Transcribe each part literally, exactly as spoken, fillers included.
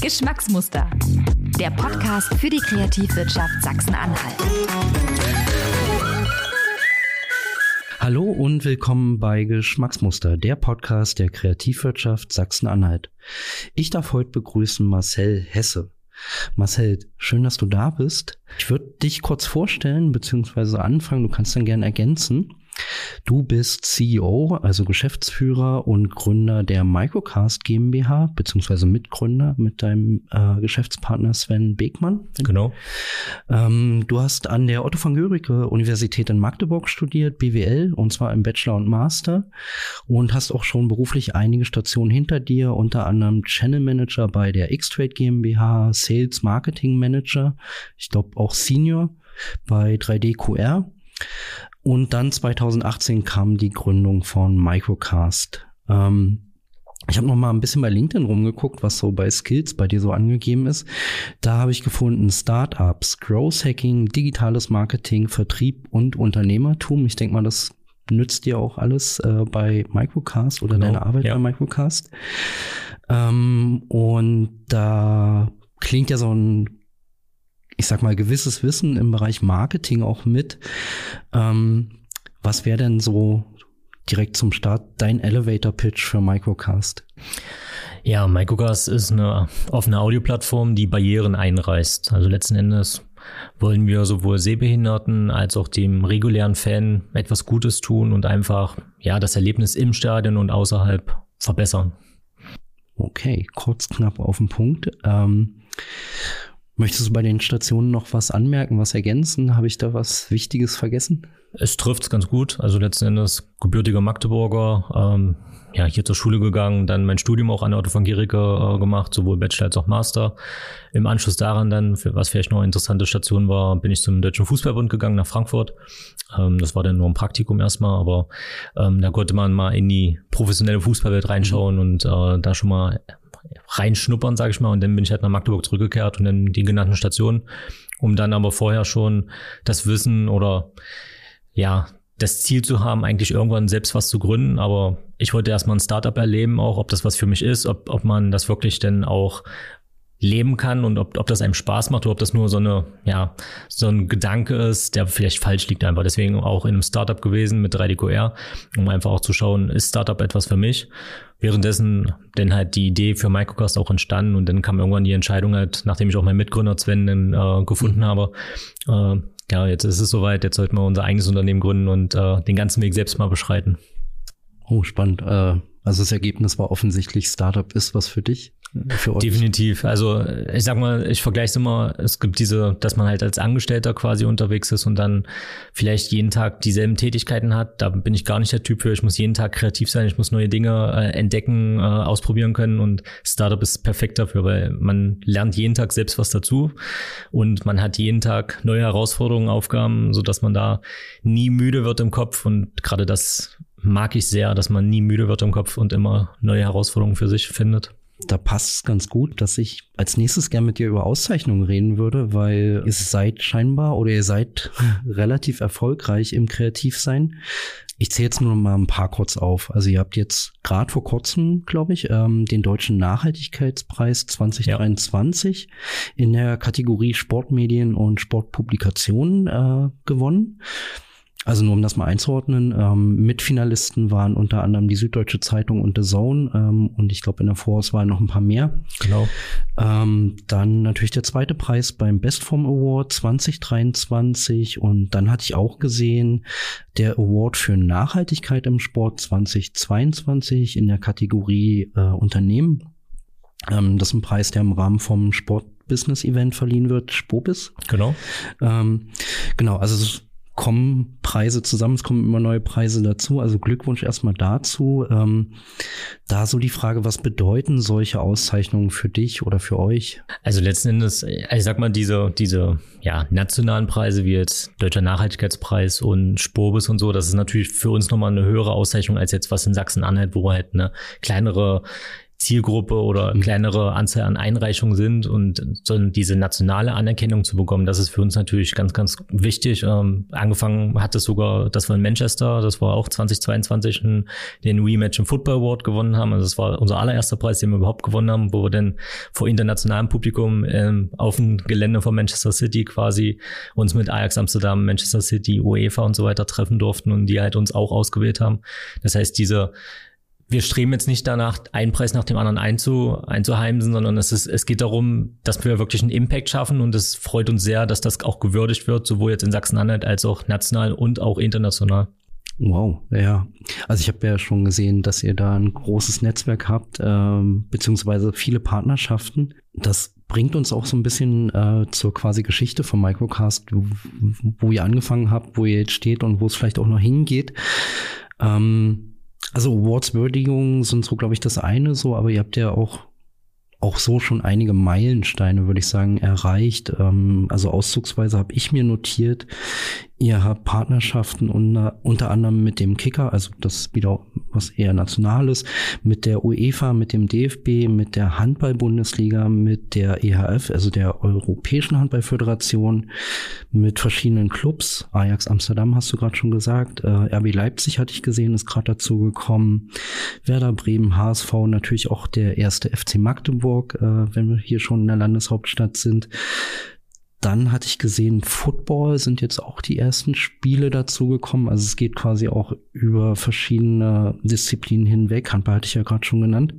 Geschmacksmuster, der Podcast für die Kreativwirtschaft Sachsen-Anhalt. Hallo und willkommen bei Geschmacksmuster, der Podcast der Kreativwirtschaft Sachsen-Anhalt. Ich darf heute begrüßen Marcel Hesse. Marcel, schön, dass du da bist. Ich würde dich kurz vorstellen bzw. anfangen, du kannst dann gerne ergänzen. Du bist C E O, also Geschäftsführer und Gründer der Microcast GmbH, beziehungsweise Mitgründer mit deinem äh, Geschäftspartner Sven Beekmann. Genau. Ähm, du hast an der Otto von Guericke Universität in Magdeburg studiert, B W L, und zwar im Bachelor und Master, und hast auch schon beruflich einige Stationen hinter dir, unter anderem Channel Manager bei der X-Trade GmbH, Sales Marketing Manager, ich glaube auch Senior bei drei D Q R. Und dann zweitausendachtzehn kam die Gründung von Microcast. Ähm, ich habe noch mal ein bisschen bei LinkedIn rumgeguckt, was so bei Skills bei dir so angegeben ist. Da habe ich gefunden Startups, Growth Hacking, digitales Marketing, Vertrieb und Unternehmertum. Ich denke mal, das nützt dir auch alles äh, bei Microcast oder genau, deine Arbeit ja. bei Microcast. Ähm, und da klingt ja so ein, ich sag mal, gewisses Wissen im Bereich Marketing auch mit. Ähm, was wäre denn so direkt zum Start dein Elevator-Pitch für Microcast? Ja, Microcast ist eine offene Audioplattform, die Barrieren einreißt. Also letzten Endes wollen wir sowohl Sehbehinderten als auch dem regulären Fan etwas Gutes tun und einfach ja das Erlebnis im Stadion und außerhalb verbessern. Okay, kurz, knapp auf den Punkt. Ähm, Möchtest du bei den Stationen noch was anmerken, was ergänzen? Habe ich da was Wichtiges vergessen? Es trifft's ganz gut. Also letzten Endes gebürtiger Magdeburger, ähm, ja, hier zur Schule gegangen, dann mein Studium auch an der Otto von Guericke äh, gemacht, sowohl Bachelor als auch Master. Im Anschluss daran dann, für was vielleicht noch eine interessante Station war, bin ich zum Deutschen Fußballbund gegangen nach Frankfurt. Ähm, das war dann nur ein Praktikum erstmal, aber ähm, da konnte man mal in die professionelle Fußballwelt reinschauen mhm. und äh, da schon mal reinschnuppern, sage ich mal, und dann bin ich halt nach Magdeburg zurückgekehrt und dann die genannten Stationen, um dann aber vorher schon das Wissen oder ja, das Ziel zu haben, eigentlich irgendwann selbst was zu gründen, aber ich wollte erstmal ein Startup erleben, auch ob das was für mich ist, ob, ob man das wirklich denn auch leben kann und ob, ob das einem Spaß macht oder ob das nur so eine, ja, so ein Gedanke ist, der vielleicht falsch liegt einfach. Deswegen auch in einem Startup gewesen mit drei D Q R, um einfach auch zu schauen, ist Startup etwas für mich? Währenddessen dann halt die Idee für Microcast auch entstanden und dann kam irgendwann die Entscheidung halt, nachdem ich auch meinen Mitgründer Sven dann, äh, gefunden mhm. habe, äh, ja, jetzt ist es soweit, jetzt sollten wir unser eigenes Unternehmen gründen und äh, den ganzen Weg selbst mal beschreiten. Oh, spannend. Äh, also das Ergebnis war offensichtlich, Startup ist was für dich. Für euch. Definitiv. Also ich sag mal, ich vergleiche es immer, es gibt diese, dass man halt als Angestellter quasi unterwegs ist und dann vielleicht jeden Tag dieselben Tätigkeiten hat. Da bin ich gar nicht der Typ für. Ich muss jeden Tag kreativ sein, ich muss neue Dinge äh, entdecken, äh, ausprobieren können und Startup ist perfekt dafür, weil man lernt jeden Tag selbst was dazu und man hat jeden Tag neue Herausforderungen, Aufgaben, sodass man da nie müde wird im Kopf und gerade das mag ich sehr, dass man nie müde wird im Kopf und immer neue Herausforderungen für sich findet. Da passt es ganz gut, dass ich als nächstes gerne mit dir über Auszeichnungen reden würde, weil ihr seid scheinbar oder ihr seid relativ erfolgreich im Kreativsein. Ich zähle jetzt nur mal ein paar kurz auf. Also ihr habt jetzt gerade vor kurzem, glaube ich, ähm, den Deutschen Nachhaltigkeitspreis zwanzig dreiundzwanzig ja. in der Kategorie Sportmedien und Sportpublikationen äh, gewonnen. Also nur um das mal einzuordnen, ähm, Mitfinalisten waren unter anderem die Süddeutsche Zeitung und The Zone ähm, und ich glaube in der Vorauswahl noch ein paar mehr. Genau. Ähm, dann natürlich der zweite Preis beim Bestform Award zwanzig dreiundzwanzig und dann hatte ich auch gesehen, der Award für Nachhaltigkeit im Sport zwanzig zweiundzwanzig in der Kategorie äh, Unternehmen. Ähm, das ist ein Preis, der im Rahmen vom Sport-Business-Event verliehen wird, Spobis. Genau. Ähm, genau, also es ist kommen Preise zusammen, es kommen immer neue Preise dazu, also Glückwunsch erstmal dazu. Ähm, da so die Frage, was bedeuten solche Auszeichnungen für dich oder für euch? Also letzten Endes, ich sag mal, diese diese ja nationalen Preise wie jetzt Deutscher Nachhaltigkeitspreis und Spobis und so, das ist natürlich für uns nochmal eine höhere Auszeichnung als jetzt was in Sachsen-Anhalt, wo halt eine kleinere Zielgruppe oder kleinere Anzahl an Einreichungen sind und so diese nationale Anerkennung zu bekommen, das ist für uns natürlich ganz, ganz wichtig. Ähm, angefangen hat es sogar, das war in Manchester, das war auch zweitausendzweiundzwanzig den Rematch im Football Award gewonnen haben. Also das war unser allererster Preis, den wir überhaupt gewonnen haben, wo wir dann vor internationalem Publikum ähm, auf dem Gelände von Manchester City quasi uns mit Ajax Amsterdam, Manchester City, UEFA und so weiter treffen durften und die halt uns auch ausgewählt haben. Das heißt, diese wir streben jetzt nicht danach, einen Preis nach dem anderen einzu, einzuheimsen, sondern es ist, es geht darum, dass wir wirklich einen Impact schaffen und es freut uns sehr, dass das auch gewürdigt wird, sowohl jetzt in Sachsen-Anhalt als auch national und auch international. Wow, ja. Also ich habe ja schon gesehen, dass ihr da ein großes Netzwerk habt, ähm, beziehungsweise viele Partnerschaften. Das bringt uns auch so ein bisschen äh, zur quasi Geschichte vom Microcast, wo, wo ihr angefangen habt, wo ihr jetzt steht und wo es vielleicht auch noch hingeht. Ähm, Also Awards-Würdigungen sind so, glaube ich, das eine so, aber ihr habt ja auch auch so schon einige Meilensteine, würde ich sagen, erreicht. Ähm, also auszugsweise habe ich mir notiert, ihr habt Partnerschaften unter, unter anderem mit dem Kicker, also das wieder was eher Nationales, mit der UEFA, mit dem D F B, mit der Handball-Bundesliga, mit der E H F, also der Europäischen Handballföderation, mit verschiedenen Clubs. Ajax Amsterdam hast du gerade schon gesagt, äh, R B Leipzig hatte ich gesehen, ist gerade dazu gekommen, Werder Bremen, H S V, natürlich auch der erste F C Magdeburg, äh, wenn wir hier schon in der Landeshauptstadt sind. Dann hatte ich gesehen, Football sind jetzt auch die ersten Spiele dazu gekommen. Also es geht quasi auch über verschiedene Disziplinen hinweg. Handball hatte ich ja gerade schon genannt.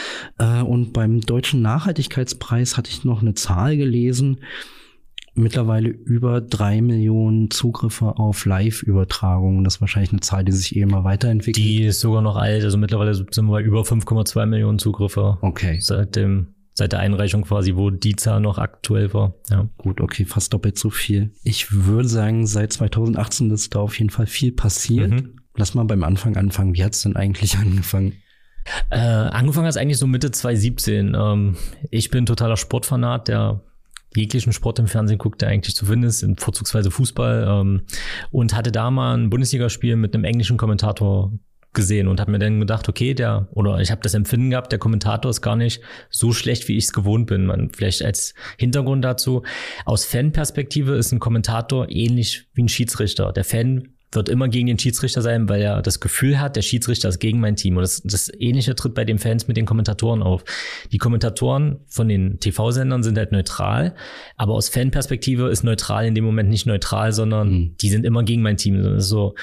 Und beim Deutschen Nachhaltigkeitspreis hatte ich noch eine Zahl gelesen. Mittlerweile über drei Millionen Zugriffe auf Live-Übertragungen. Das ist wahrscheinlich eine Zahl, die sich eh immer weiterentwickelt. Die ist sogar noch alt. Also mittlerweile sind wir bei über fünf Komma zwei Millionen Zugriffe. Okay. Seit dem Seit der Einreichung quasi, wo die Zahl noch aktuell war. Ja. Gut, okay, fast doppelt so viel. Ich würde sagen, seit zweitausendachtzehn ist da auf jeden Fall viel passiert. Mhm. Lass mal beim Anfang anfangen. Wie hat's denn eigentlich angefangen? Äh, angefangen hat es eigentlich so Mitte zwanzig siebzehn. Ähm, ich bin totaler Sportfanat, der jeglichen Sport im Fernsehen guckt, der eigentlich zu finden ist, vorzugsweise Fußball. Ähm, und hatte da mal ein Bundesligaspiel mit einem englischen Kommentator gesehen und habe mir dann gedacht, okay, der oder ich habe das Empfinden gehabt, der Kommentator ist gar nicht so schlecht, wie ich es gewohnt bin. Man, vielleicht als Hintergrund dazu, aus Fanperspektive ist ein Kommentator ähnlich wie ein Schiedsrichter. Der Fan wird immer gegen den Schiedsrichter sein, weil er das Gefühl hat, der Schiedsrichter ist gegen mein Team. Und das, das Ähnliche tritt bei den Fans mit den Kommentatoren auf. Die Kommentatoren von den T V-Sendern sind halt neutral, aber aus Fanperspektive ist neutral in dem Moment nicht neutral, sondern mhm. die sind immer gegen mein Team. Das ist so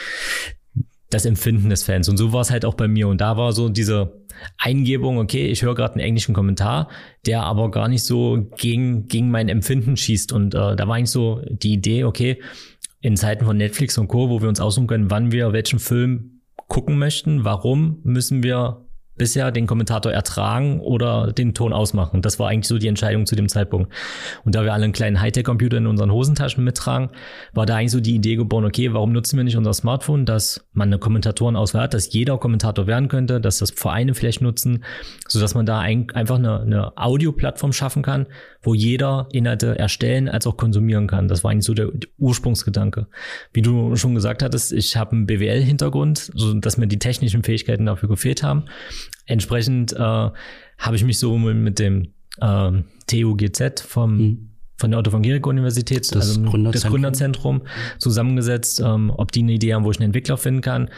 das Empfinden des Fans. Und so war es halt auch bei mir. Und da war so diese Eingebung, okay, ich höre gerade einen englischen Kommentar, der aber gar nicht so gegen gegen mein Empfinden schießt. Und äh, da war eigentlich so die Idee, okay, in Zeiten von Netflix und Co., wo wir uns aussuchen können, wann wir welchen Film gucken möchten, warum müssen wir bisher den Kommentator ertragen oder den Ton ausmachen. Das war eigentlich so die Entscheidung zu dem Zeitpunkt. Und da wir alle einen kleinen Hightech-Computer in unseren Hosentaschen mittragen, war da eigentlich so die Idee geboren, okay, warum nutzen wir nicht unser Smartphone, dass man eine Kommentatorenauswahl hat, dass jeder Kommentator werden könnte, dass das Vereine vielleicht nutzen, sodass man da ein, einfach eine, eine Audioplattform schaffen kann, wo jeder Inhalte erstellen als auch konsumieren kann. Das war eigentlich so der Ursprungsgedanke. Wie du schon gesagt hattest, ich habe einen B W L-Hintergrund, so dass mir die technischen Fähigkeiten dafür gefehlt haben. Entsprechend äh, habe ich mich so mit dem äh, T U G Z vom mhm. von der Otto-von-Guericke-Universität, das, also Gründerzentrum. das Gründerzentrum, zusammengesetzt, ähm, ob die eine Idee haben, wo ich einen Entwickler finden kann.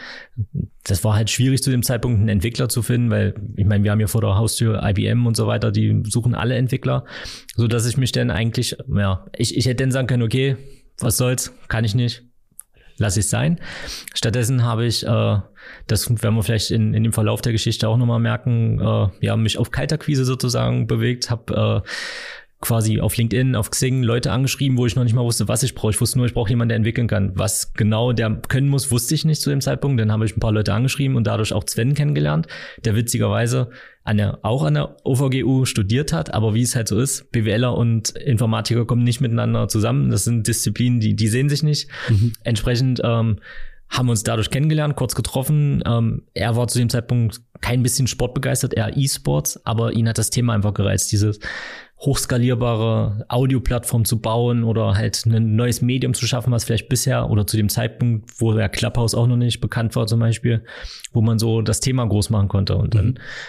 Das war halt schwierig zu dem Zeitpunkt, einen Entwickler zu finden, weil ich meine, wir haben ja vor der Haustür I B M und so weiter, die suchen alle Entwickler, so dass ich mich dann eigentlich, ja, ich, ich hätte dann sagen können, okay, was soll's, kann ich nicht, lass ich sein. Stattdessen habe ich, äh, das werden wir vielleicht in, in dem Verlauf der Geschichte auch nochmal merken, äh, ja, mich auf Kaltakquise sozusagen bewegt, habe äh, quasi auf LinkedIn, auf Xing Leute angeschrieben, wo ich noch nicht mal wusste, was ich brauche. Ich wusste nur, ich brauche jemanden, der entwickeln kann. Was genau der können muss, wusste ich nicht zu dem Zeitpunkt. Dann habe ich ein paar Leute angeschrieben und dadurch auch Sven kennengelernt, der witzigerweise an der, auch an der O V G U studiert hat. Aber wie es halt so ist, BWLer und Informatiker kommen nicht miteinander zusammen. Das sind Disziplinen, die, die sehen sich nicht. Mhm. Entsprechend ähm, haben wir uns dadurch kennengelernt, kurz getroffen. Ähm, er war zu dem Zeitpunkt kein bisschen sportbegeistert, eher E-Sports, aber ihn hat das Thema einfach gereizt, dieses hochskalierbare Audioplattform zu bauen oder halt ein neues Medium zu schaffen, was vielleicht bisher oder zu dem Zeitpunkt, wo der Clubhouse auch noch nicht bekannt war zum Beispiel, wo man so das Thema groß machen konnte. Und dann mhm.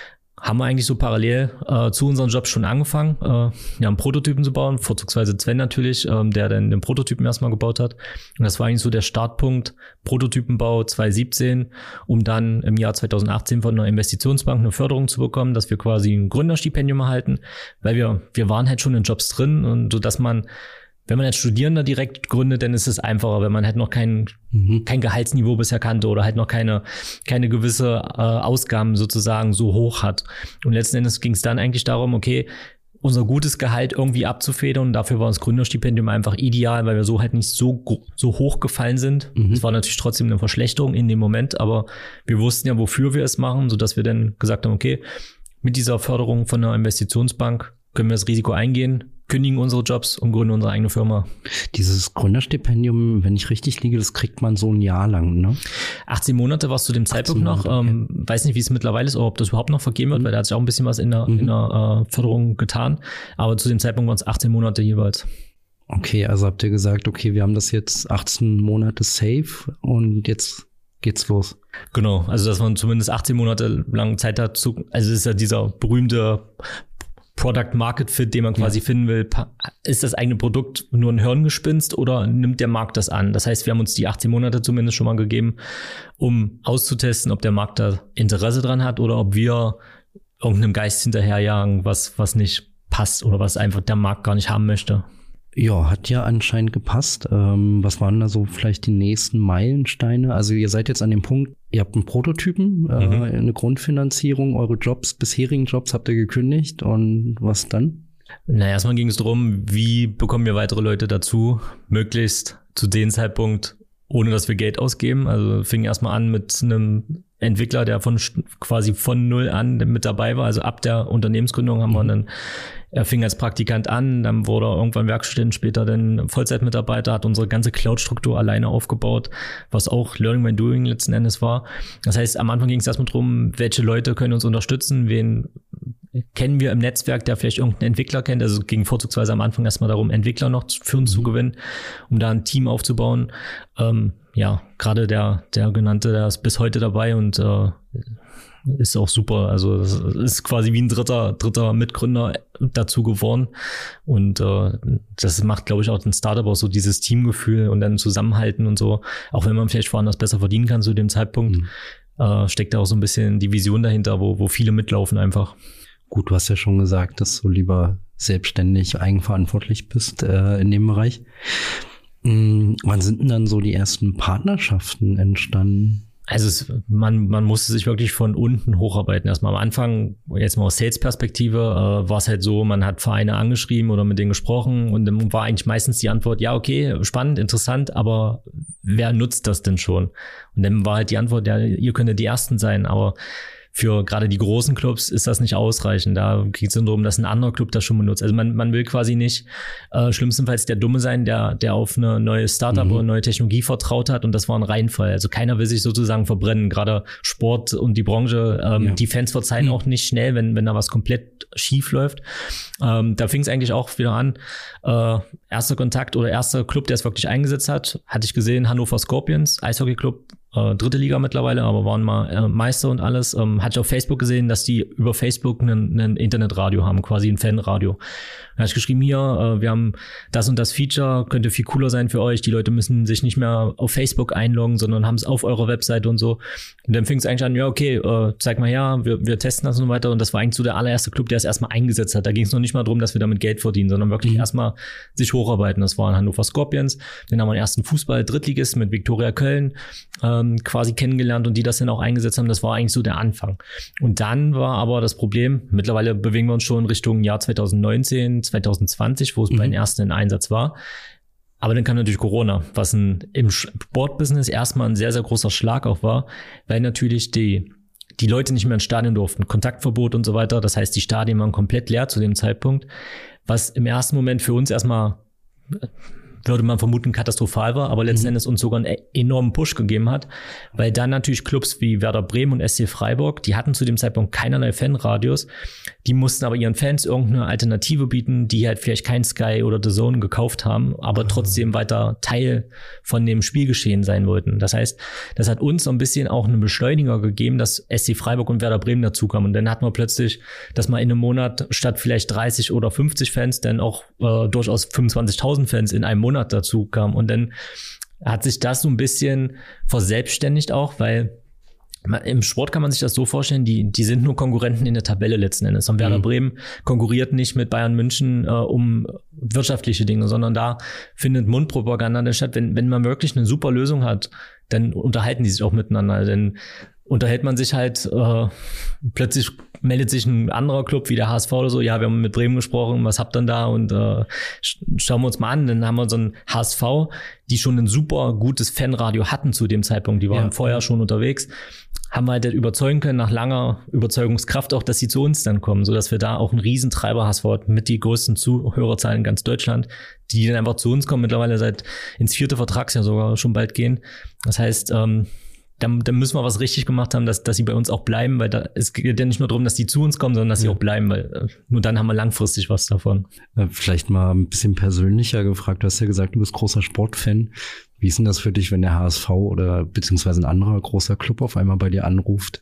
haben wir eigentlich so parallel äh, zu unseren Jobs schon angefangen, äh, ja, einen Prototypen zu bauen, vorzugsweise Sven natürlich, ähm, der dann den Prototypen erstmal gebaut hat. Und das war eigentlich so der Startpunkt, Prototypenbau zwanzig siebzehn, um dann im Jahr zwanzig achtzehn von einer Investitionsbank eine Förderung zu bekommen, dass wir quasi ein Gründerstipendium erhalten, weil wir wir waren halt schon in Jobs drin und so, dass man, wenn man als Studierender direkt gründet, dann ist es einfacher, wenn man halt noch kein, mhm. kein Gehaltsniveau bisher kannte oder halt noch keine, keine gewisse äh, Ausgaben sozusagen so hoch hat. Und letzten Endes ging es dann eigentlich darum, okay, unser gutes Gehalt irgendwie abzufedern. Und dafür war das Gründerstipendium einfach ideal, weil wir so halt nicht so, so hoch gefallen sind. Es mhm. war natürlich trotzdem eine Verschlechterung in dem Moment, aber wir wussten ja, wofür wir es machen, sodass wir dann gesagt haben, okay, mit dieser Förderung von einer Investitionsbank können wir das Risiko eingehen, kündigen unsere Jobs und gründen unsere eigene Firma. Dieses Gründerstipendium, wenn ich richtig liege, das kriegt man so ein Jahr lang, ne? achtzehn Monate war es zu dem Zeitpunkt noch. Monate, ähm, okay. Weiß nicht, wie es mittlerweile ist, oder ob das überhaupt noch vergeben wird, mhm. weil da hat sich auch ein bisschen was in der, mhm. in der äh, Förderung getan. Aber zu dem Zeitpunkt waren es achtzehn Monate jeweils. Okay, also habt ihr gesagt, okay, wir haben das jetzt achtzehn Monate safe und jetzt geht's los. Genau, also dass man zumindest achtzehn Monate lang Zeit hat, zu, also es ist ja dieser berühmte Product Market Fit, den man quasi ja. finden will. Ist das eigene Produkt nur ein Hirngespinst oder nimmt der Markt das an? Das heißt, wir haben uns die achtzehn Monate zumindest schon mal gegeben, um auszutesten, ob der Markt da Interesse dran hat oder ob wir irgendeinem Geist hinterherjagen, was, was nicht passt oder was einfach der Markt gar nicht haben möchte. Ja, hat ja anscheinend gepasst. Ähm, was waren da so vielleicht die nächsten Meilensteine? Also ihr seid jetzt an dem Punkt, ihr habt einen Prototypen, äh, mhm. eine Grundfinanzierung, eure Jobs, bisherigen Jobs habt ihr gekündigt und was dann? Na, erstmal ging es darum, wie bekommen wir weitere Leute dazu, möglichst zu dem Zeitpunkt, ohne dass wir Geld ausgeben. Also fing erstmal an mit einem Entwickler, der von quasi von null an mit dabei war. Also ab der Unternehmensgründung haben mhm. wir dann, er fing als Praktikant an, dann wurde er irgendwann Werkstudent, später dann Vollzeitmitarbeiter, hat unsere ganze Cloud-Struktur alleine aufgebaut, was auch Learning by Doing letzten Endes war. Das heißt, am Anfang ging es erstmal darum, welche Leute können uns unterstützen, wen kennen wir im Netzwerk, der vielleicht irgendeinen Entwickler kennt. Also es ging vorzugsweise am Anfang erstmal darum, Entwickler noch für uns mhm. zu gewinnen, um da ein Team aufzubauen. Ähm, ja, gerade der der genannte, der ist bis heute dabei und äh, ist auch super. Also das ist quasi wie ein dritter dritter Mitgründer dazu geworden und äh, das macht, glaube ich, auch den Startup auch so dieses Teamgefühl und dann Zusammenhalten und so. Auch wenn man vielleicht woanders besser verdienen kann zu dem Zeitpunkt, mhm. äh, steckt da auch so ein bisschen die Vision dahinter, wo wo viele mitlaufen einfach. Gut, du hast ja schon gesagt, dass du lieber selbstständig, eigenverantwortlich bist äh, in dem Bereich. Mhm. Wann sind denn dann so die ersten Partnerschaften entstanden? Also es, man man musste sich wirklich von unten hocharbeiten. Erstmal am Anfang, jetzt mal aus Sales-Perspektive, äh, war es halt so, man hat Vereine angeschrieben oder mit denen gesprochen und dann war eigentlich meistens die Antwort, ja, okay, spannend, interessant, aber wer nutzt das denn schon? Und dann war halt die Antwort, ja, ihr könnt ja die Ersten sein, aber für gerade die großen Clubs ist das nicht ausreichend. Da geht es darum, dass ein anderer Club das schon benutzt. Also man man will quasi nicht äh, schlimmstenfalls der Dumme sein, der der auf eine neue Startup mhm. oder neue Technologie vertraut hat und das war ein Reinfall. Also keiner will sich sozusagen verbrennen. Gerade Sport und die Branche, ähm, ja. die Fans verzeihen mhm. auch nicht schnell, wenn wenn da was komplett schief läuft. Ähm, da fing es eigentlich auch wieder an. Äh, erster Kontakt oder erster Club, der es wirklich eingesetzt hat, hatte ich gesehen, Hannover Scorpions, Eishockey-Club. Äh, dritte Liga mittlerweile, aber waren mal äh, Meister und alles. Ähm, hatte ich auf Facebook gesehen, dass die über Facebook einen, einen Internetradio haben, quasi ein Fanradio. Da habe ich geschrieben, hier, äh, wir haben das und das Feature, könnte viel cooler sein für euch. Die Leute müssen sich nicht mehr auf Facebook einloggen, sondern haben es auf eurer Webseite und so. Und dann fing es eigentlich an, ja, okay, äh, zeig mal her, wir, wir testen das und so weiter. Und das war eigentlich so der allererste Club, der es erstmal eingesetzt hat. Da ging es noch nicht mal darum, dass wir damit Geld verdienen, sondern wirklich mhm. erstmal sich hocharbeiten. Das waren Hannover Scorpions. Dann haben wir den ersten Fußball-Drittligisten mit Viktoria Köln ähm, quasi kennengelernt und die das dann auch eingesetzt haben. Das war eigentlich so der Anfang. Und dann war aber das Problem, mittlerweile bewegen wir uns schon Richtung Jahr zwanzig neunzehn, zwanzig zwanzig, wo es mhm. bei den ersten in Einsatz war. Aber dann kam natürlich Corona, was ein, im Sportbusiness erstmal ein sehr, sehr großer Schlag auch war, weil natürlich die, die Leute nicht mehr ins Stadion durften, Kontaktverbot und so weiter. Das heißt, die Stadien waren komplett leer zu dem Zeitpunkt, was im ersten Moment für uns erstmal würde man vermuten, katastrophal war, aber letzten mhm. Endes uns sogar einen enormen Push gegeben hat, weil dann natürlich Clubs wie Werder Bremen und S C Freiburg, die hatten zu dem Zeitpunkt keinerlei Fanradios, die mussten aber ihren Fans irgendeine Alternative bieten, die halt vielleicht kein Sky oder The Zone gekauft haben, aber trotzdem weiter Teil von dem Spielgeschehen sein wollten. Das heißt, das hat uns so ein bisschen auch einen Beschleuniger gegeben, dass S C Freiburg und Werder Bremen dazukamen. Und dann hatten wir plötzlich, dass man in einem Monat statt vielleicht dreißig oder fünfzig Fans dann auch äh, durchaus fünfundzwanzigtausend Fans in einem Monat dazu kamen. Und dann hat sich das so ein bisschen verselbstständigt auch, weil man, im Sport kann man sich das so vorstellen, die die sind nur Konkurrenten in der Tabelle letzten Endes. Und Werder mhm. Bremen konkurriert nicht mit Bayern München äh, um wirtschaftliche Dinge, sondern da findet Mundpropaganda statt. Wenn wenn man wirklich eine super Lösung hat, dann unterhalten die sich auch miteinander. Dann unterhält man sich halt, äh, plötzlich meldet sich ein anderer Club wie der H S V oder so, ja, wir haben mit Bremen gesprochen, was habt ihr denn da? Und äh, schauen wir uns mal an, dann haben wir so ein H S V, die schon ein super gutes Fanradio hatten zu dem Zeitpunkt, die waren ja. vorher schon unterwegs, haben wir halt überzeugen können, nach langer Überzeugungskraft auch, dass sie zu uns dann kommen, sodass wir da auch einen Riesentreiber H S V hatten, mit die größten Zuhörerzahlen in ganz Deutschland, die dann einfach zu uns kommen, mittlerweile seit ins vierte Vertragsjahr sogar schon bald gehen. Das heißt, ähm, Dann, dann müssen wir was richtig gemacht haben, dass, dass sie bei uns auch bleiben, weil da, es geht ja nicht nur darum, dass die zu uns kommen, sondern dass sie ja. auch bleiben, weil äh, nur dann haben wir langfristig was davon. Vielleicht mal ein bisschen persönlicher gefragt. Du hast ja gesagt, du bist großer Sportfan. Wie ist denn das für dich, wenn der H S V oder beziehungsweise ein anderer großer Club auf einmal bei dir anruft?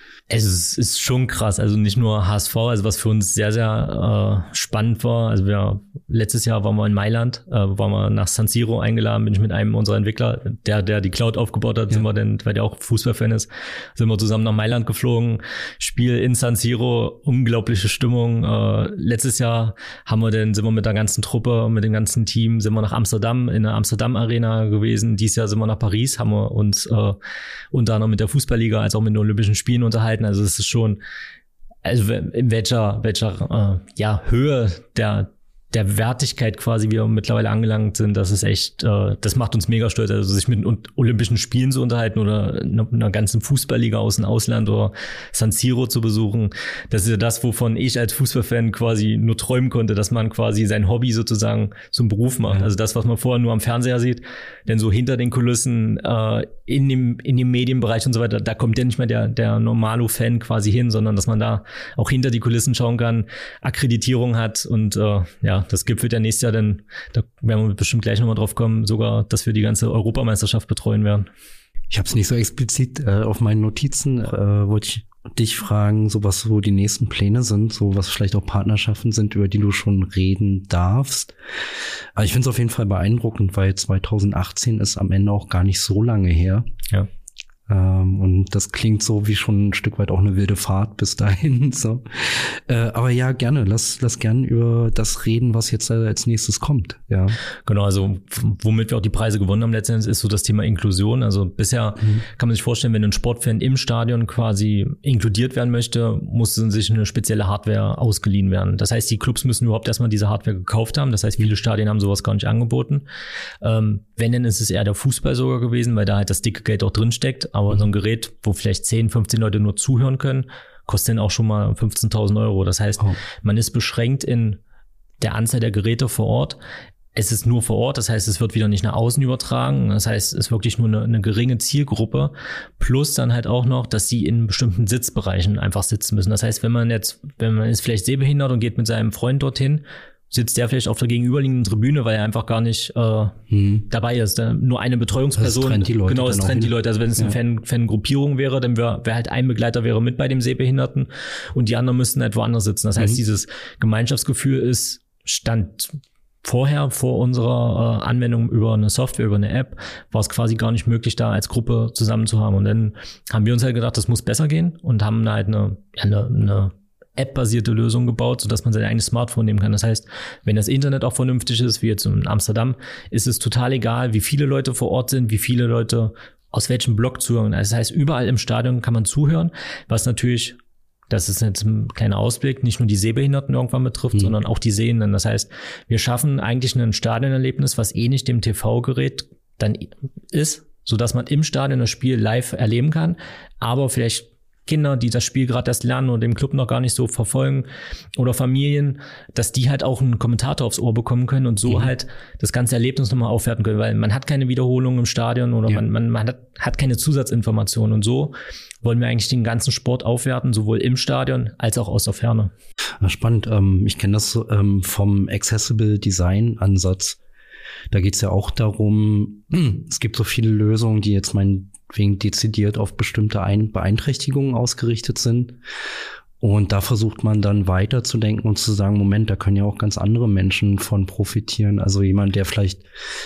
Es ist schon krass, also nicht nur H S V, also was für uns sehr, sehr äh, spannend war, also wir letztes Jahr waren wir in Mailand, äh, waren wir nach San Siro eingeladen, bin ich mit einem unserer Entwickler, der der die Cloud aufgebaut hat, ja. sind wir denn, weil der auch Fußballfan ist, sind wir zusammen nach Mailand geflogen, Spiel in San Siro, unglaubliche Stimmung. Äh, letztes Jahr haben wir dann, sind wir mit der ganzen Truppe, mit dem ganzen Team, sind wir nach Amsterdam, in der Amsterdam Arena gewesen, dieses Jahr sind wir nach Paris, haben wir uns äh, unter anderem mit der Fußballliga als auch mit den Olympischen Spielen unterhalten. Also es ist schon, also in welcher, welcher äh, ja, Höhe der der Wertigkeit quasi wir mittlerweile angelangt sind, das ist echt, äh, das macht uns mega stolz, also sich mit Olympischen Spielen zu unterhalten oder einer, einer ganzen Fußballliga aus dem Ausland oder San Siro zu besuchen. Das ist ja das, wovon ich als Fußballfan quasi nur träumen konnte, dass man quasi sein Hobby sozusagen zum Beruf macht. Ja. Also das, was man vorher nur am Fernseher sieht, denn so hinter den Kulissen, äh, in dem in dem Medienbereich und so weiter, da kommt ja nicht mehr der der normalo-Fan quasi hin, sondern dass man da auch hinter die Kulissen schauen kann, Akkreditierung hat und äh, ja, das gipfelt ja nächstes Jahr, dann da werden wir bestimmt gleich nochmal drauf kommen, sogar, dass wir die ganze Europameisterschaft betreuen werden. Ich habe es nicht so explizit äh, auf meinen Notizen, äh, wollte ich dich fragen, so was so die nächsten Pläne sind, so was vielleicht auch Partnerschaften sind, über die du schon reden darfst. Aber ich finde es auf jeden Fall beeindruckend, weil zwanzig achtzehn ist am Ende auch gar nicht so lange her. Ja. Ähm, und das klingt so wie schon ein Stück weit auch eine wilde Fahrt bis dahin. So. Äh, aber ja, gerne. Lass, lass gerne über das reden, was jetzt als nächstes kommt. Ja. Genau, also womit wir auch die Preise gewonnen haben letztendlich, ist so das Thema Inklusion. Also bisher mhm. kann man sich vorstellen, wenn ein Sportfan im Stadion quasi inkludiert werden möchte, muss sich eine spezielle Hardware ausgeliehen werden. Das heißt, die Clubs müssen überhaupt erstmal diese Hardware gekauft haben. Das heißt, viele Stadien haben sowas gar nicht angeboten. Ähm, wenn, dann ist es eher der Fußball sogar gewesen, weil da halt das dicke Geld auch drin steckt. Aber so ein Gerät, wo vielleicht zehn, fünfzehn Leute nur zuhören können, kostet dann auch schon mal fünfzehntausend Euro. Das heißt, oh. man ist beschränkt in der Anzahl der Geräte vor Ort. Es ist nur vor Ort, das heißt, es wird wieder nicht nach außen übertragen. Das heißt, es ist wirklich nur eine, eine geringe Zielgruppe. Plus dann halt auch noch, dass sie in bestimmten Sitzbereichen einfach sitzen müssen. Das heißt, wenn man jetzt, wenn man ist vielleicht sehbehindert und geht mit seinem Freund dorthin, sitzt der vielleicht auf der gegenüberliegenden Tribüne, weil er einfach gar nicht äh, hm. dabei ist. Da nur eine Betreuungsperson. Das trennt die Leute. Genau, es trennt die Leute. Also wenn es ja. eine Fan, Fangruppierung wäre, dann wäre wär halt ein Begleiter wäre mit bei dem Sehbehinderten und die anderen müssten halt woanders sitzen. Das mhm. heißt, dieses Gemeinschaftsgefühl ist Stand vorher, vor unserer äh, Anwendung über eine Software, über eine App, war es quasi gar nicht möglich, da als Gruppe zusammen zu haben. Und dann haben wir uns halt gedacht, das muss besser gehen und haben halt eine, ja, eine, eine App-basierte Lösung gebaut, sodass man sein eigenes Smartphone nehmen kann. Das heißt, wenn das Internet auch vernünftig ist, wie jetzt in Amsterdam, ist es total egal, wie viele Leute vor Ort sind, wie viele Leute aus welchem Block zuhören. Also das heißt, überall im Stadion kann man zuhören, was natürlich, das ist jetzt ein kleiner Ausblick, nicht nur die Sehbehinderten irgendwann betrifft, mhm. sondern auch die Sehenden. Das heißt, wir schaffen eigentlich ein Stadionerlebnis, was ähnlich dem T V-Gerät dann ist, sodass man im Stadion das Spiel live erleben kann, aber vielleicht Kinder, die das Spiel gerade erst lernen oder den Club noch gar nicht so verfolgen oder Familien, dass die halt auch einen Kommentator aufs Ohr bekommen können und so mhm. halt das ganze Erlebnis nochmal aufwerten können, weil man hat keine Wiederholung im Stadion oder ja. man, man, man hat, hat keine Zusatzinformationen und so wollen wir eigentlich den ganzen Sport aufwerten, sowohl im Stadion als auch aus der Ferne. Spannend. Ich kenne das vom Accessible Design Ansatz. Da geht es ja auch darum, es gibt so viele Lösungen, die jetzt meinetwegen dezidiert auf bestimmte Ein- Beeinträchtigungen ausgerichtet sind. Und da versucht man dann weiterzudenken und zu sagen, Moment, da können ja auch ganz andere Menschen von profitieren. Also jemand, der vielleicht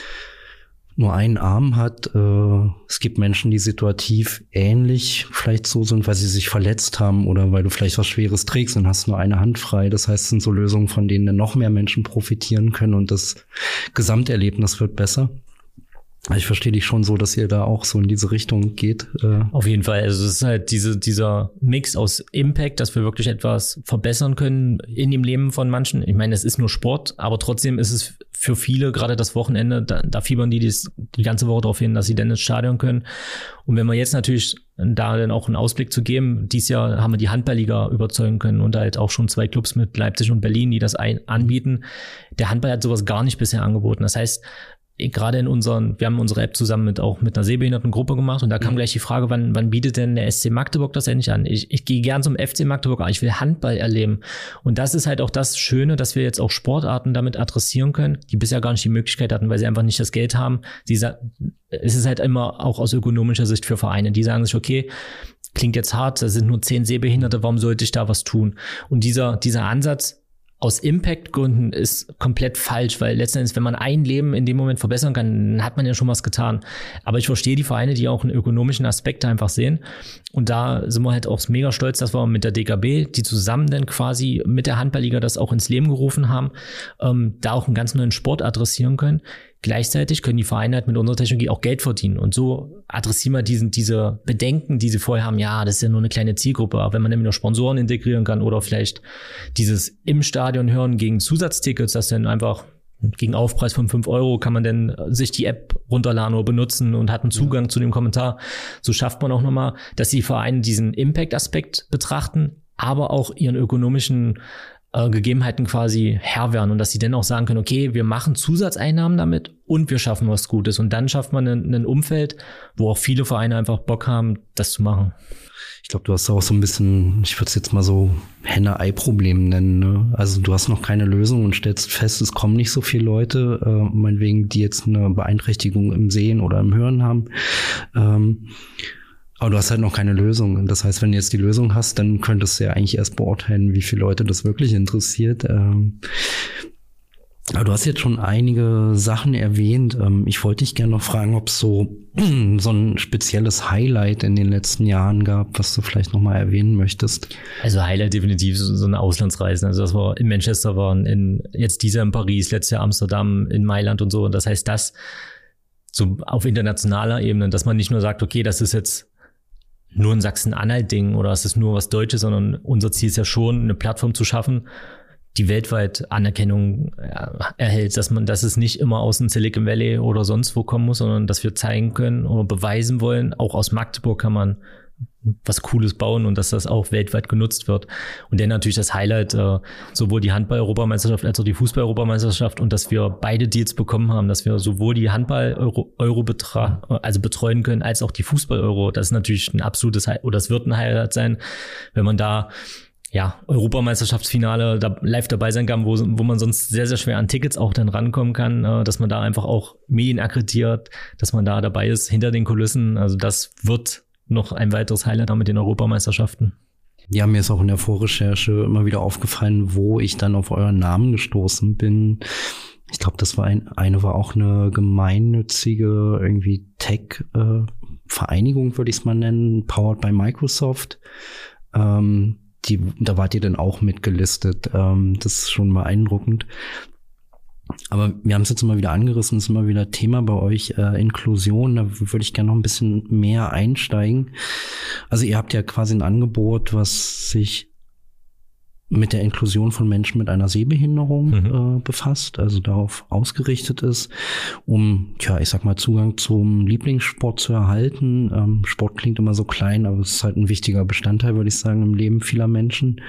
nur einen Arm hat. Äh, es gibt Menschen, die situativ ähnlich vielleicht so sind, weil sie sich verletzt haben oder weil du vielleicht was Schweres trägst und hast nur eine Hand frei. Das heißt, es sind so Lösungen, von denen dann noch mehr Menschen profitieren können und das Gesamterlebnis wird besser. Ich verstehe dich schon so, dass ihr da auch so in diese Richtung geht. Auf jeden Fall. Also es ist halt diese, dieser Mix aus Impact, dass wir wirklich etwas verbessern können in dem Leben von manchen. Ich meine, es ist nur Sport, aber trotzdem ist es für viele, gerade das Wochenende, da, da fiebern die dies, die ganze Woche darauf hin, dass sie dann ins Stadion können. Und wenn wir jetzt natürlich da dann auch einen Ausblick zu geben, dieses Jahr haben wir die Handballliga überzeugen können und halt auch schon zwei Clubs mit Leipzig und Berlin, die das ein, anbieten. Der Handball hat sowas gar nicht bisher angeboten. Das heißt, gerade in unseren, wir haben unsere App zusammen mit auch mit einer Sehbehindertengruppe gemacht und da kam mhm. gleich die Frage, wann wann bietet denn der S C Magdeburg das endlich an? Ich, ich gehe gern zum F C Magdeburg, aber ich will Handball erleben. Und das ist halt auch das Schöne, dass wir jetzt auch Sportarten damit adressieren können, die bisher gar nicht die Möglichkeit hatten, weil sie einfach nicht das Geld haben. Sie, es ist halt immer auch aus ökonomischer Sicht für Vereine, die sagen sich, okay, klingt jetzt hart, da sind nur zehn Sehbehinderte, warum sollte ich da was tun? Und dieser dieser Ansatz aus Impact-Gründen ist komplett falsch, weil letztendlich, wenn man ein Leben in dem Moment verbessern kann, dann hat man ja schon was getan. Aber ich verstehe die Vereine, die auch einen ökonomischen Aspekt einfach sehen. Und da sind wir halt auch mega stolz, dass wir mit der D K B, die zusammen dann quasi mit der Handballliga das auch ins Leben gerufen haben, ähm, da auch einen ganz neuen Sport adressieren können. Gleichzeitig können die Vereine halt mit unserer Technologie auch Geld verdienen. Und so adressieren wir diesen, diese Bedenken, die sie vorher haben, ja, das ist ja nur eine kleine Zielgruppe. Aber wenn man nämlich noch Sponsoren integrieren kann oder vielleicht dieses im Stadion hören gegen Zusatztickets, das dann einfach gegen Aufpreis von fünf Euro kann man dann sich die App runterladen oder benutzen und hat einen Zugang ja. zu dem Kommentar. So schafft man auch nochmal, dass die Vereine diesen Impact-Aspekt betrachten, aber auch ihren ökonomischen äh, Gegebenheiten quasi Herr werden und dass sie dann auch sagen können, okay, wir machen Zusatzeinnahmen damit und wir schaffen was Gutes. Und dann schafft man ein, ein Umfeld, wo auch viele Vereine einfach Bock haben, das zu machen. Ich glaube, du hast auch so ein bisschen, ich würde es jetzt mal so Henne-Ei-Problem nennen. Ne? Also du hast noch keine Lösung und stellst fest, es kommen nicht so viele Leute, äh, meinetwegen, die jetzt eine Beeinträchtigung im Sehen oder im Hören haben. Ähm, aber du hast halt noch keine Lösung. Das heißt, wenn du jetzt die Lösung hast, dann könntest du ja eigentlich erst beurteilen, wie viele Leute das wirklich interessiert. Ähm, aber du hast jetzt schon einige Sachen erwähnt. Ich wollte dich gerne noch fragen, ob es so, so ein spezielles Highlight in den letzten Jahren gab, was du vielleicht noch mal erwähnen möchtest. Also Highlight definitiv so eine Auslandsreise. Also dass wir in Manchester waren, in jetzt dieser in Paris, letztes Jahr Amsterdam, in Mailand und so. Und das heißt, das so auf internationaler Ebene, dass man nicht nur sagt, okay, das ist jetzt nur ein Sachsen-Anhalt-Ding oder es ist nur was Deutsches, sondern unser Ziel ist ja schon, eine Plattform zu schaffen, die weltweit Anerkennung erhält, dass man, dass es nicht immer aus dem Silicon Valley oder sonst wo kommen muss, sondern dass wir zeigen können oder beweisen wollen, auch aus Magdeburg kann man was Cooles bauen und dass das auch weltweit genutzt wird. Und dann natürlich das Highlight, äh, sowohl die Handball-Europameisterschaft als auch die Fußball-Europameisterschaft und dass wir beide Deals bekommen haben, dass wir sowohl die Handball-Euro betra- also betreuen können, als auch die Fußball-Euro. Das ist natürlich ein absolutes Highlight, oder es wird ein Highlight sein, wenn man da ja, Europameisterschaftsfinale da live dabei sein kann, wo, wo man sonst sehr, sehr schwer an Tickets auch dann rankommen kann, äh, dass man da einfach auch Medien akkreditiert, dass man da dabei ist, hinter den Kulissen. Also das wird noch ein weiteres Highlight mit den Europameisterschaften. Ja, mir ist auch in der Vorrecherche immer wieder aufgefallen, wo ich dann auf euren Namen gestoßen bin. Ich glaube, das war ein, eine war auch eine gemeinnützige irgendwie Tech-Vereinigung, äh, würde ich es mal nennen, powered by Microsoft. Ähm, Die, da wart ihr dann auch mitgelistet. Ähm, das ist schon beeindruckend. Aber wir haben es jetzt immer wieder angerissen, das ist immer wieder Thema bei euch, äh, Inklusion. Da würde ich gerne noch ein bisschen mehr einsteigen. Also ihr habt ja quasi ein Angebot, was sich mit der Inklusion von Menschen mit einer Sehbehinderung Mhm. äh, befasst, also darauf ausgerichtet ist, um, tja, ich sag mal, Zugang zum Lieblingssport zu erhalten. Ähm, Sport klingt immer so klein, aber es ist halt ein wichtiger Bestandteil, würde ich sagen, im Leben vieler Menschen.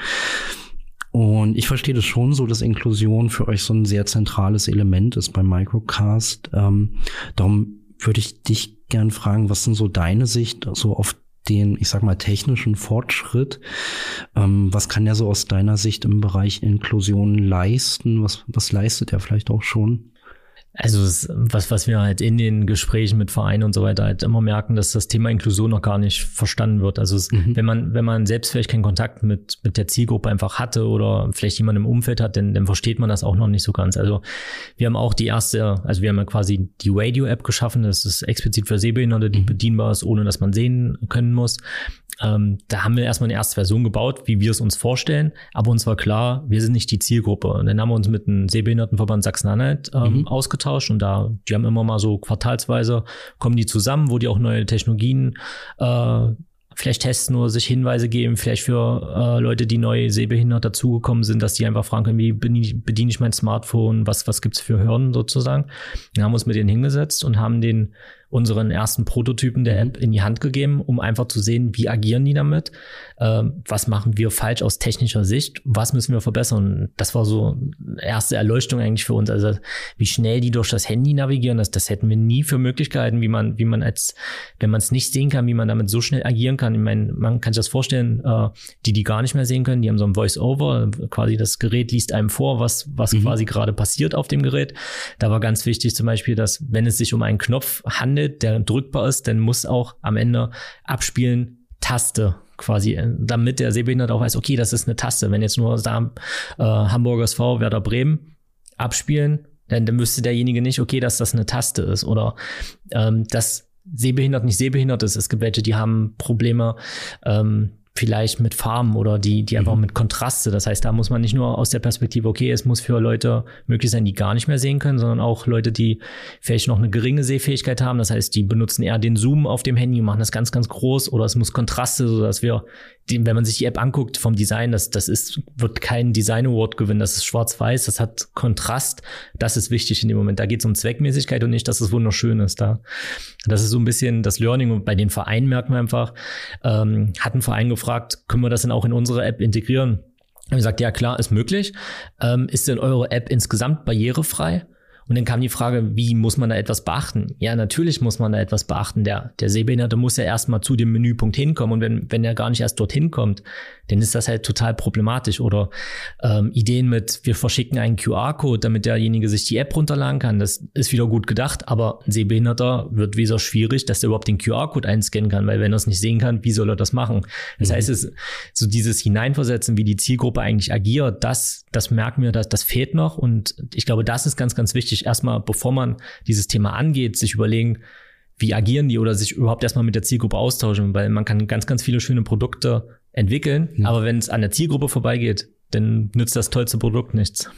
Und ich verstehe das schon so, dass Inklusion für euch so ein sehr zentrales Element ist beim Microcast. Ähm, darum würde ich dich gern fragen, was denn so deine Sicht so auf den, ich sag mal, technischen Fortschritt, ähm, was kann er so aus deiner Sicht im Bereich Inklusion leisten? Was, was leistet er vielleicht auch schon? Also es, was, was wir halt in den Gesprächen mit Vereinen und so weiter halt immer merken, dass das Thema Inklusion noch gar nicht verstanden wird. Also es, mhm. wenn man wenn man selbst vielleicht keinen Kontakt mit mit der Zielgruppe einfach hatte oder vielleicht jemand im Umfeld hat, dann, dann versteht man das auch noch nicht so ganz. Also wir haben auch die erste, also wir haben ja quasi die Radio-App geschaffen, das ist explizit für Sehbehinderte, die bedienbar ist, ohne dass man sehen können muss. Ähm, da haben wir erstmal eine erste Version gebaut, wie wir es uns vorstellen, aber uns war klar, wir sind nicht die Zielgruppe. Und dann haben wir uns mit dem Sehbehindertenverband Sachsen-Anhalt ähm, mhm. ausgetauscht und da, die haben immer mal so quartalsweise, kommen die zusammen, wo die auch neue Technologien äh, vielleicht testen oder sich Hinweise geben, vielleicht für äh, Leute, die neu sehbehindert dazugekommen sind, dass die einfach fragen können, wie bediene ich mein Smartphone, was, was gibt's für Hürden sozusagen. Dann haben wir uns mit denen hingesetzt und haben den unseren ersten Prototypen der App in die Hand gegeben, um einfach zu sehen, wie agieren die damit, ähm, was machen wir falsch aus technischer Sicht, was müssen wir verbessern. Das war so eine erste Erleuchtung eigentlich für uns. Also wie schnell die durch das Handy navigieren, das, das hätten wir nie für Möglichkeiten, wie man, wie man als, wenn man es nicht sehen kann, wie man damit so schnell agieren kann. Ich meine, man kann sich das vorstellen, äh, die, die gar nicht mehr sehen können, die haben so ein Voice-Over, quasi das Gerät liest einem vor, was, was mhm. quasi gerade passiert auf dem Gerät. Da war ganz wichtig zum Beispiel, dass wenn es sich um einen Knopf handelt, der drückbar ist, dann muss auch am Ende abspielen Taste quasi, damit der Sehbehinderte auch weiß, okay, das ist eine Taste. Wenn jetzt nur da äh, Hamburger S V, Werder Bremen abspielen, dann, dann wüsste derjenige nicht, okay, dass das eine Taste ist oder ähm, dass sehbehindert nicht sehbehindert ist. Es gibt welche, die haben Probleme ähm, vielleicht mit Farben oder die, die einfach mit Kontraste. Das heißt, da muss man nicht nur aus der Perspektive, okay, es muss für Leute möglich sein, die gar nicht mehr sehen können, sondern auch Leute, die vielleicht noch eine geringe Sehfähigkeit haben. Das heißt, die benutzen eher den Zoom auf dem Handy und machen das ganz, ganz groß oder es muss Kontraste, sodass wir, die, wenn man sich die App anguckt vom Design, das, das ist, wird kein Design Award gewinnen. Das ist schwarz-weiß, das hat Kontrast. Das ist wichtig in dem Moment. Da geht es um Zweckmäßigkeit und nicht, dass es wunderschön ist. Da. Das ist so ein bisschen das Learning und bei den Vereinen merkt man einfach, ähm, hat ein Verein gefragt, können wir das denn auch in unsere App integrieren? Und wir gesagt, ja klar, ist möglich. Ähm, ist denn eure App insgesamt barrierefrei? Und dann kam die Frage, wie muss man da etwas beachten? Ja, natürlich muss man da etwas beachten. Der, der Sehbehinderte muss ja erstmal zu dem Menüpunkt hinkommen. Und wenn, wenn er gar nicht erst dorthin kommt, dann ist das halt total problematisch. Oder ähm, Ideen mit, wir verschicken einen Q R-Code, damit derjenige sich die App runterladen kann. Das ist wieder gut gedacht, aber ein Sehbehinderter wird wieder schwierig, dass er überhaupt den Q R-Code einscannen kann, weil wenn er es nicht sehen kann, wie soll er das machen? Das mhm. heißt, es so dieses Hineinversetzen, wie die Zielgruppe eigentlich agiert, das, das merken wir, das, das fehlt noch. Und ich glaube, das ist ganz, ganz wichtig. Erstmal, bevor man dieses Thema angeht, sich überlegen, wie agieren die oder sich überhaupt erstmal mit der Zielgruppe austauschen, weil man kann ganz, ganz viele schöne Produkte entwickeln, ja. aber wenn es an der Zielgruppe vorbeigeht, dann nützt das tollste Produkt nichts.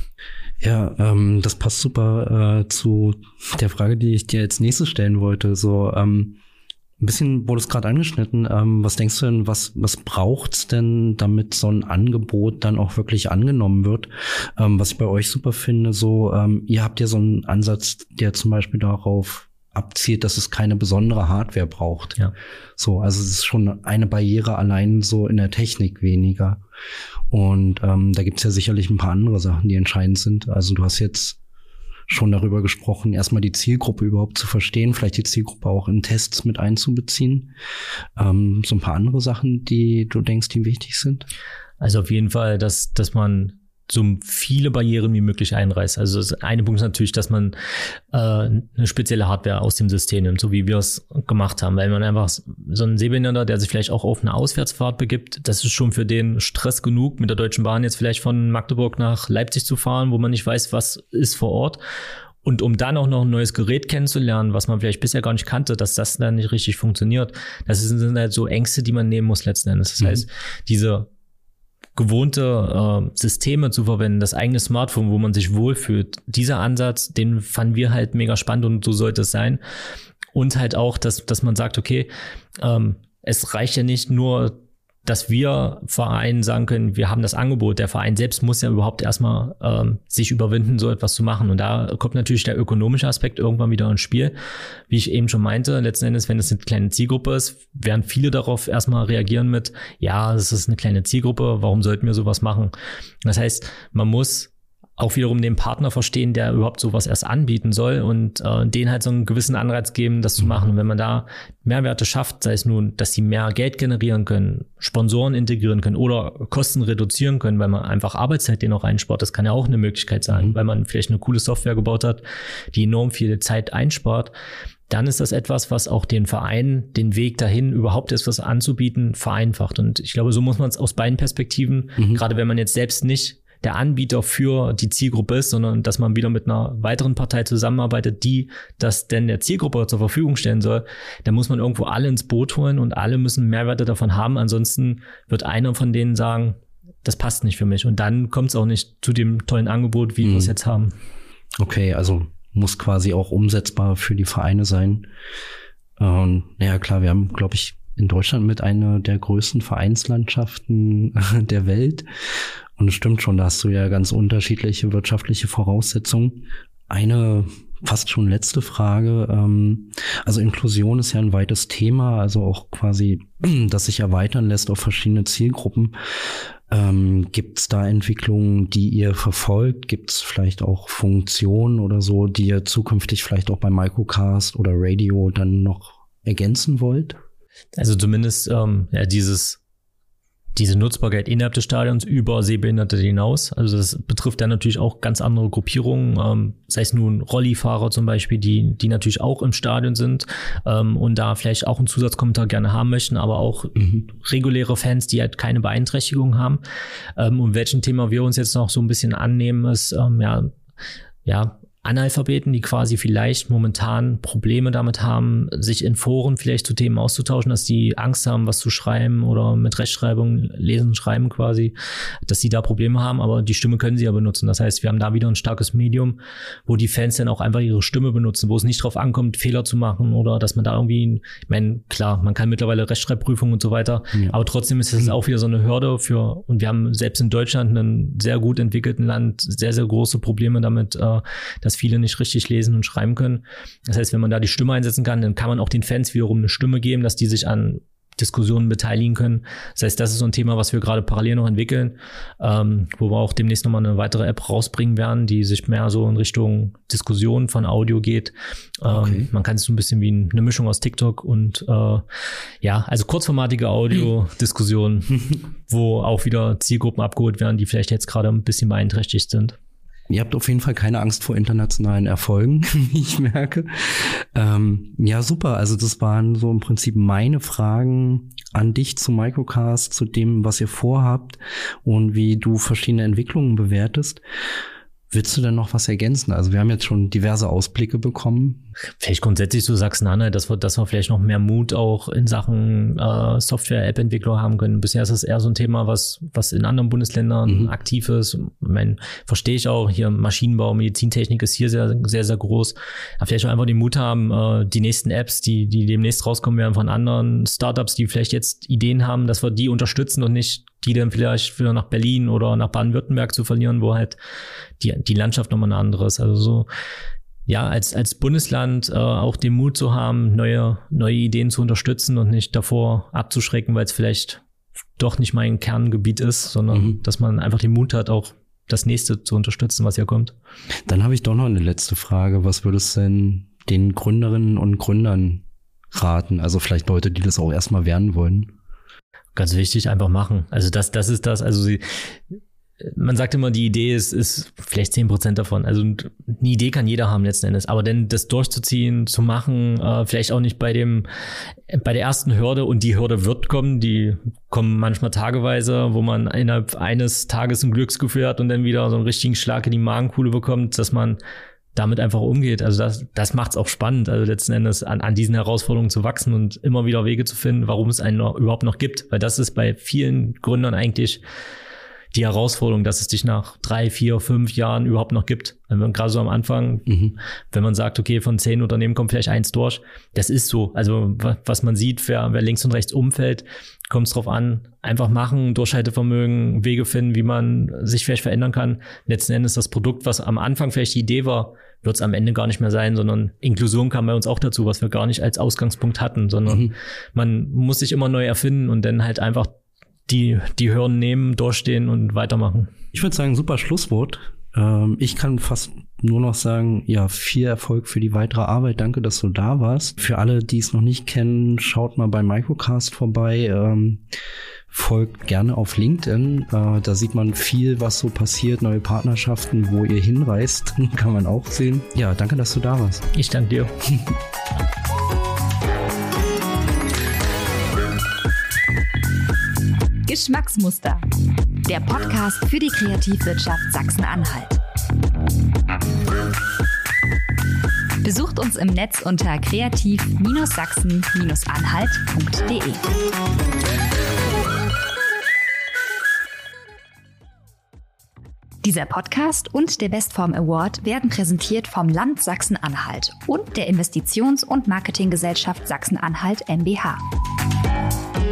Ja, ähm, das passt super äh, zu der Frage, die ich dir als nächstes stellen wollte. So, ähm, ein bisschen wurde es gerade angeschnitten. Ähm, was denkst du denn, was, was braucht's denn, damit so ein Angebot dann auch wirklich angenommen wird? Ähm, was ich bei euch super finde, so, ähm, ihr habt ja so einen Ansatz, der zum Beispiel darauf abzielt, dass es keine besondere Hardware braucht. Ja. So, also es ist schon eine Barriere allein so in der Technik weniger. Und ähm, da gibt's ja sicherlich ein paar andere Sachen, die entscheidend sind. Also du hast jetzt schon darüber gesprochen, erstmal die Zielgruppe überhaupt zu verstehen, vielleicht die Zielgruppe auch in Tests mit einzubeziehen. Ähm, so ein paar andere Sachen, die du denkst, die wichtig sind? Also auf jeden Fall, dass, dass man so viele Barrieren wie möglich einreißt. Also das eine Punkt ist natürlich, dass man äh, eine spezielle Hardware aus dem System nimmt, so wie wir es gemacht haben, weil man einfach so ein Sehbehinderter, der sich vielleicht auch auf eine Auswärtsfahrt begibt, das ist schon für den Stress genug, mit der Deutschen Bahn jetzt vielleicht von Magdeburg nach Leipzig zu fahren, wo man nicht weiß, was ist vor Ort. Und um dann auch noch ein neues Gerät kennenzulernen, was man vielleicht bisher gar nicht kannte, dass das dann nicht richtig funktioniert, das sind halt so Ängste, die man nehmen muss letzten Endes. Das mhm. heißt, diese gewohnte äh, Systeme zu verwenden, das eigene Smartphone, wo man sich wohlfühlt. Dieser Ansatz, den fanden wir halt mega spannend und so sollte es sein. Und halt auch, dass dass man sagt, okay, ähm, es reicht ja nicht nur dass wir Vereinen sagen können, wir haben das Angebot. Der Verein selbst muss ja überhaupt erstmal ähm, sich überwinden, so etwas zu machen. Und da kommt natürlich der ökonomische Aspekt irgendwann wieder ins Spiel. Wie ich eben schon meinte, letzten Endes, wenn es eine kleine Zielgruppe ist, werden viele darauf erstmal reagieren mit, ja, es ist eine kleine Zielgruppe, warum sollten wir sowas machen? Das heißt, man muss auch wiederum den Partner verstehen, der überhaupt sowas erst anbieten soll und äh, denen halt so einen gewissen Anreiz geben, das zu machen. Und wenn man da Mehrwerte schafft, sei es nun, dass sie mehr Geld generieren können, Sponsoren integrieren können oder Kosten reduzieren können, weil man einfach Arbeitszeit denen auch einspart, das kann ja auch eine Möglichkeit sein, mhm. weil man vielleicht eine coole Software gebaut hat, die enorm viel Zeit einspart, dann ist das etwas, was auch den Vereinen den Weg dahin, überhaupt etwas anzubieten, vereinfacht. Und ich glaube, so muss man es aus beiden Perspektiven, mhm. gerade wenn man jetzt selbst nicht der Anbieter für die Zielgruppe ist, sondern dass man wieder mit einer weiteren Partei zusammenarbeitet, die das denn der Zielgruppe zur Verfügung stellen soll, dann muss man irgendwo alle ins Boot holen und alle müssen Mehrwerte davon haben. Ansonsten wird einer von denen sagen, das passt nicht für mich. Und dann kommt es auch nicht zu dem tollen Angebot, wie mhm. wir es jetzt haben. Okay, also muss quasi auch umsetzbar für die Vereine sein. Und ja klar, wir haben, glaube ich, in Deutschland mit einer der größten Vereinslandschaften der Welt. Und es stimmt schon, da hast du ja ganz unterschiedliche wirtschaftliche Voraussetzungen. Eine fast schon letzte Frage. Also Inklusion ist ja ein weites Thema, also auch quasi, das sich erweitern lässt auf verschiedene Zielgruppen. Gibt es da Entwicklungen, die ihr verfolgt? Gibt es vielleicht auch Funktionen oder so, die ihr zukünftig vielleicht auch bei Microcast oder Radio dann noch ergänzen wollt? Also zumindest ähm, ja, dieses diese Nutzbarkeit innerhalb des Stadions über Sehbehinderte hinaus. Also das betrifft dann natürlich auch ganz andere Gruppierungen, ähm, sei es nun Rollifahrer zum Beispiel, die die natürlich auch im Stadion sind ähm, und da vielleicht auch einen Zusatzkommentar gerne haben möchten, aber auch mhm. reguläre Fans, die halt keine Beeinträchtigung haben. Ähm, und welchem Thema wir uns jetzt noch so ein bisschen annehmen, ist ähm, ja ja Analphabeten, die quasi vielleicht momentan Probleme damit haben, sich in Foren vielleicht zu Themen auszutauschen, dass die Angst haben, was zu schreiben oder mit Rechtschreibung lesen, schreiben quasi, dass sie da Probleme haben, aber die Stimme können sie ja benutzen. Das heißt, wir haben da wieder ein starkes Medium, wo die Fans dann auch einfach ihre Stimme benutzen, wo es nicht drauf ankommt, Fehler zu machen oder dass man da irgendwie, ich meine, klar, man kann mittlerweile Rechtschreibprüfungen und so weiter, ja. aber trotzdem ist es auch wieder so eine Hürde für, und wir haben selbst in Deutschland, einen sehr gut entwickelten Land, sehr, sehr große Probleme damit, dass dass viele nicht richtig lesen und schreiben können. Das heißt, wenn man da die Stimme einsetzen kann, dann kann man auch den Fans wiederum eine Stimme geben, dass die sich an Diskussionen beteiligen können. Das heißt, das ist so ein Thema, was wir gerade parallel noch entwickeln, ähm, wo wir auch demnächst nochmal eine weitere App rausbringen werden, die sich mehr so in Richtung Diskussion von Audio geht. Ähm, okay. Man kann es so ein bisschen wie eine Mischung aus TikTok und äh, ja, also kurzformatige Audio-Diskussionen, wo auch wieder Zielgruppen abgeholt werden, die vielleicht jetzt gerade ein bisschen beeinträchtigt sind. Ihr habt auf jeden Fall keine Angst vor internationalen Erfolgen, wie ich merke. Ähm, ja, super. Also das waren so im Prinzip meine Fragen an dich zu Microcast, zu dem, was ihr vorhabt und wie du verschiedene Entwicklungen bewertest. Willst du denn noch was ergänzen? Also wir haben jetzt schon diverse Ausblicke bekommen. Vielleicht grundsätzlich so Sachsen-Anhalt, dass wir, dass wir vielleicht noch mehr Mut auch in Sachen äh, Software-App-Entwicklung haben können. Bisher ist es eher so ein Thema, was was in anderen Bundesländern mhm. aktiv ist. Ich meine, verstehe ich auch, hier Maschinenbau, Medizintechnik ist hier sehr, sehr, sehr groß. Aber vielleicht auch einfach den Mut haben, äh, die nächsten Apps, die die demnächst rauskommen werden von anderen Startups, die vielleicht jetzt Ideen haben, dass wir die unterstützen und nicht die dann vielleicht wieder nach Berlin oder nach Baden-Württemberg zu verlieren, wo halt die die Landschaft nochmal eine andere ist. Also so, ja, als als Bundesland äh, auch den Mut zu haben, neue neue Ideen zu unterstützen und nicht davor abzuschrecken, weil es vielleicht doch nicht mein Kerngebiet ist, sondern mhm. dass man einfach den Mut hat, auch das Nächste zu unterstützen, was hier kommt. Dann habe ich doch noch eine letzte Frage. Was würdest du denn den Gründerinnen und Gründern raten? Also vielleicht Leute, die das auch erstmal werden wollen. Ganz wichtig, einfach machen. Also das, das ist das. Also sie, man sagt immer, die Idee ist, ist vielleicht zehn Prozent davon. Also eine Idee kann jeder haben letzten Endes. Aber denn das durchzuziehen, zu machen, äh, vielleicht auch nicht bei dem, bei der ersten Hürde, und die Hürde wird kommen, die kommen manchmal tageweise, wo man innerhalb eines Tages ein Glücksgefühl hat und dann wieder so einen richtigen Schlag in die Magenkuhle bekommt, dass man damit einfach umgeht. Also das, das macht es auch spannend, also letzten Endes an, an diesen Herausforderungen zu wachsen und immer wieder Wege zu finden, warum es einen noch, überhaupt noch gibt. Weil das ist bei vielen Gründern eigentlich die Herausforderung, dass es dich nach drei, vier, fünf Jahren überhaupt noch gibt. Also gerade so am Anfang, mhm. wenn man sagt, okay, von zehn Unternehmen kommt vielleicht eins durch, das ist so. Also was man sieht, wer, wer links und rechts umfällt, kommt es drauf an, einfach machen, Durchhaltevermögen, Wege finden, wie man sich vielleicht verändern kann. Letzten Endes das Produkt, was am Anfang vielleicht die Idee war, wird es am Ende gar nicht mehr sein, sondern Inklusion kam bei uns auch dazu, was wir gar nicht als Ausgangspunkt hatten, sondern mhm. man muss sich immer neu erfinden und dann halt einfach die, die Hürden nehmen, durchstehen und weitermachen. Ich würde sagen, super Schlusswort. Ähm, ich kann fast nur noch sagen, ja, viel Erfolg für die weitere Arbeit. Danke, dass du da warst. Für alle, die es noch nicht kennen, schaut mal bei Microcast vorbei. Ähm, folgt gerne auf LinkedIn. Äh, da sieht man viel, was so passiert, neue Partnerschaften, wo ihr hinreist, kann man auch sehen. Ja, danke, dass du da warst. Ich danke dir. Geschmacksmuster. Der Podcast für die Kreativwirtschaft Sachsen-Anhalt. Besucht uns im Netz unter kreativ Sachsen Anhalt punkt de. Dieser Podcast und der Bestform Award werden präsentiert vom Land Sachsen-Anhalt und der Investitions- und Marketinggesellschaft Sachsen-Anhalt M B H.